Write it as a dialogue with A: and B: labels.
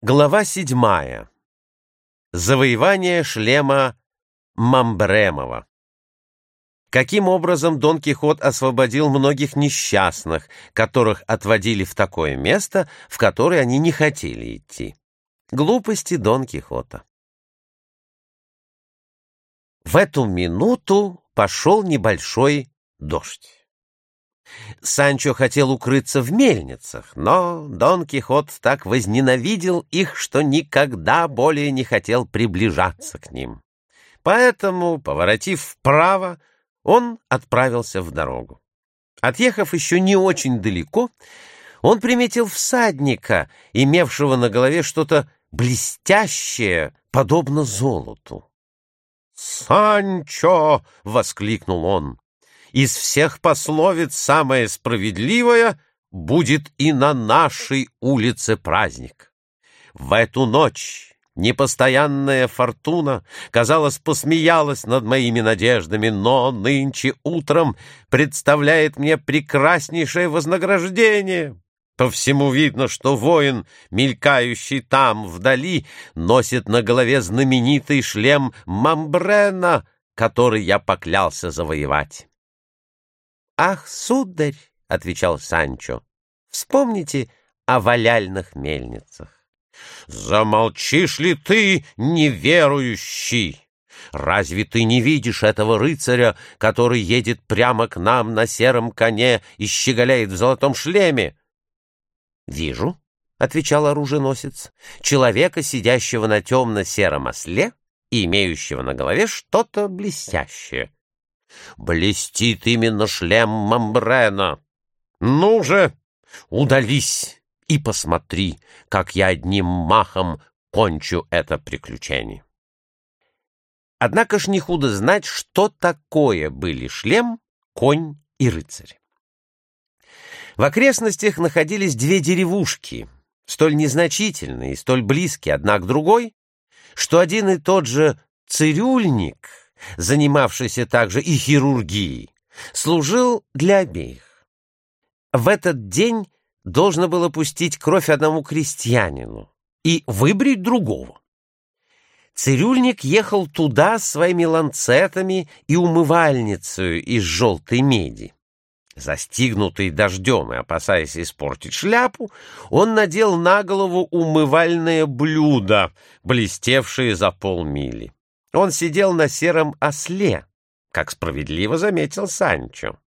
A: Глава 7. Завоевание шлема Мамбремова. Каким образом Дон Кихот освободил многих несчастных, которых отводили в такое место, в которое они не хотели идти. Глупости Дон Кихота. В эту минуту пошел небольшой дождь. Санчо хотел укрыться в мельницах, но Дон Кихот так возненавидел их, что никогда более не хотел приближаться к ним. Поэтому, поворотив вправо, он отправился в дорогу. Отъехав еще не очень далеко, он приметил всадника, имевшего на голове что-то блестящее, подобно золоту. «Санчо!» — воскликнул он. «Из всех пословиц самая справедливая будет и на нашей улице праздник. В эту ночь непостоянная фортуна, казалось, посмеялась над моими надеждами, но нынче утром представляет мне прекраснейшее вознаграждение. По всему видно, что воин, мелькающий там вдали, носит на голове знаменитый шлем Мамбрена, который я поклялся завоевать». «Ах, сударь, — отвечал Санчо, — вспомните о валяльных мельницах». «Замолчишь ли ты, неверующий? Разве ты не видишь этого рыцаря, который едет прямо к нам на сером коне и щеголяет в золотом шлеме?» «Вижу, — отвечал оруженосец, — человека, сидящего на темно-сером осле и имеющего на голове что-то блестящее». «Блестит именно шлем Мамбрена. Ну же, удались и посмотри, как я одним махом кончу это приключение». Однако ж не худо знать, что такое были шлем, конь и рыцарь. В окрестностях находились две деревушки, столь незначительные и столь близкие одна к другой, что один и тот же цирюльник, занимавшийся также и хирургией, служил для обеих. В этот день должно было пустить кровь одному крестьянину и выбрить другого. Цирюльник ехал туда с своими ланцетами и умывальницей из желтой меди. Застигнутый дождем и опасаясь испортить шляпу, он надел на голову умывальное блюдо, блестевшее за полмили. Он сидел на сером осле, как справедливо заметил Санчо.